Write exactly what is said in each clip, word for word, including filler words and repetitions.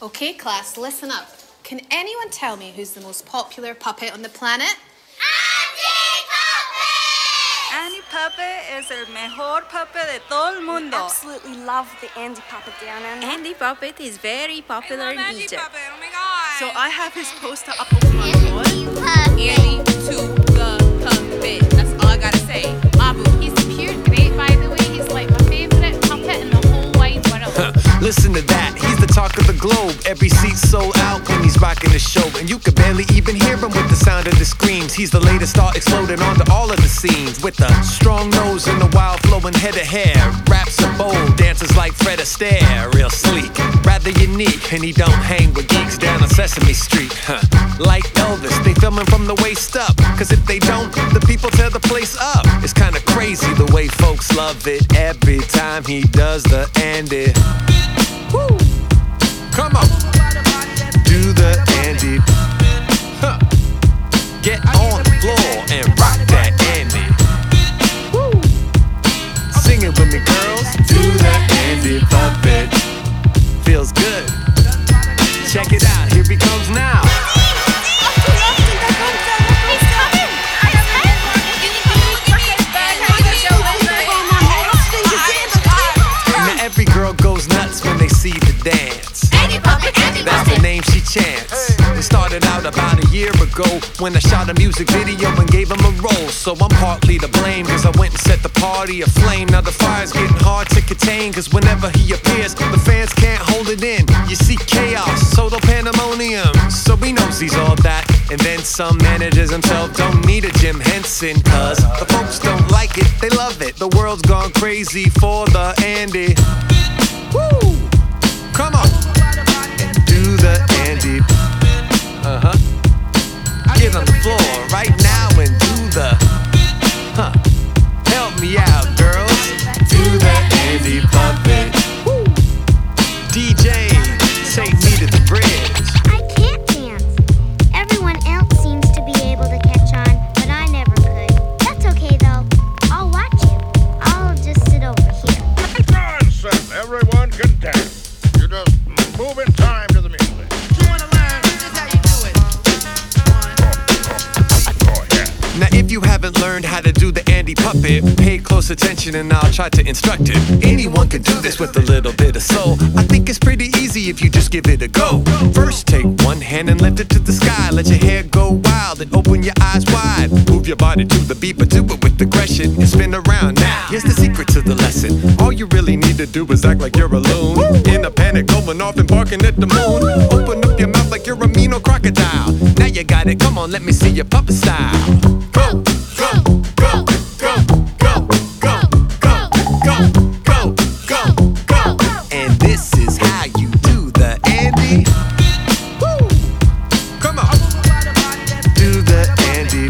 Okay, class, listen up. Can anyone tell me who's the most popular puppet on the planet? Andy Puppet! Andy Puppet es el mejor puppet de todo el mundo. I absolutely love the Andy Puppet down under. Andy Puppet is very popular in Andy Egypt. Puppet, oh my god. So I have his poster up on my wall. Andy Andy to the puppet. That's all I gotta say. Mabu. He's pure great, by the way. He's like my favourite puppet in the whole wide world. Listen to that, he's the talk of the globe. Every seat's sold out when he's rocking the show. And you could barely even hear him with the sound of the screams. He's the latest star exploding onto all of the scenes. With a strong nose and a wild flowing head of hair. Raps are bold, dances like Fred Astaire. Real sleek, rather unique. And he don't hang with geeks down on Sesame Street. Huh. Like Elvis, they film him from the waist up. Cause if they don't, the people tear the place up. It's kinda crazy the way folks love it every time he does the Andy. Woo. Come on, do the Andy. Huh. Get on the floor and rock that Andy. Woo. Sing it with me, girls. Do the Andy Puppet. Feels good. Check it out, here he comes now. Now every girl goes nuts when they see the dance. Andy Puppet, Andy That's the Puppet. name she chants. We started out about a year ago when I shot a music video and gave him a role. So I'm partly to blame cause I went and set the party aflame. Now the fire's getting hard to contain cause whenever he appears the fans can't hold it in. You see chaos, total pandemonium. So he knows he's all that. And then some managers himself don't need a Jim Henson. Cause the folks don't like it, they love it. The world's gone crazy for the Andy. Woo! Come on and do the Andy. Uh-huh. Get on the floor right now and do the huh. Help me out, girls. Do the Andy Puppet. Woo! D J, take me to the bridge. I can't dance. Everyone else seems to be able to catch on, but I never could. That's okay though. I'll watch you. I'll just sit over here. Nonsense! Everyone can dance. You just move in time to the music. You wanna learn? This is how you do it. Oh, yeah. Now if you haven't learned how to do the Andy Puppet, pay close attention and I'll try to instruct it. Anyone can do this with a little bit of soul. I think it's pretty easy if you just give it a go. First take one hand and lift it to the sky. Let your hair go wild and open your eyes wide. Move your body to the beat but do it with aggression and spin around. Now here's the secret to the lesson. All you really need to do is act like you're a loon. In a panic going off and barking at the moon. Open up your mouth like you're a mean old crocodile. Now you got it, come on let me see your puppet style. Go, go, go, go, go, go, go, go, go, go, go. And this is how you do the Andy. Woo! Come on, do the Andy.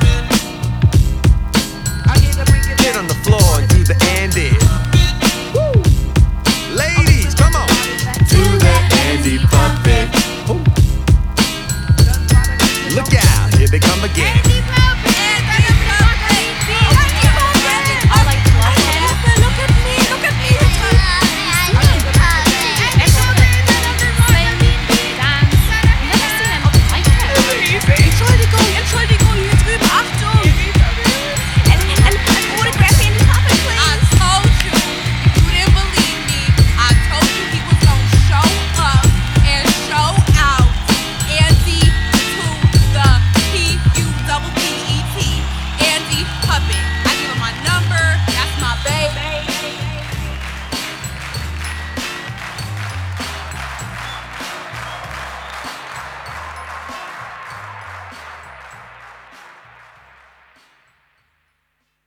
Get on the floor and do the Andy. Woo! Ladies, come on, do the Andy.